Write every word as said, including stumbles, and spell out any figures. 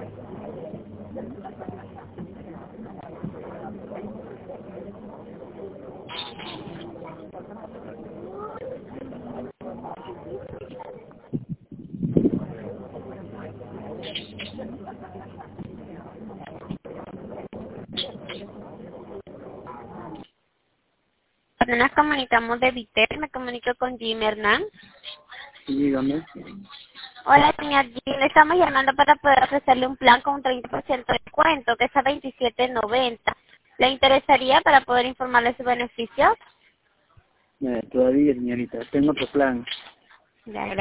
Nos comunicamos de Viter, me comunico con Jim Hernán. Sí, dígame. Hola, señor Jim, le estamos llamando para poder ofrecerle un plan con un treinta por ciento de descuento, que es a veintisiete noventa. ¿Le interesaría para poder informarle sus beneficios? Eh, todavía, señorita. Tengo otro plan. Ya,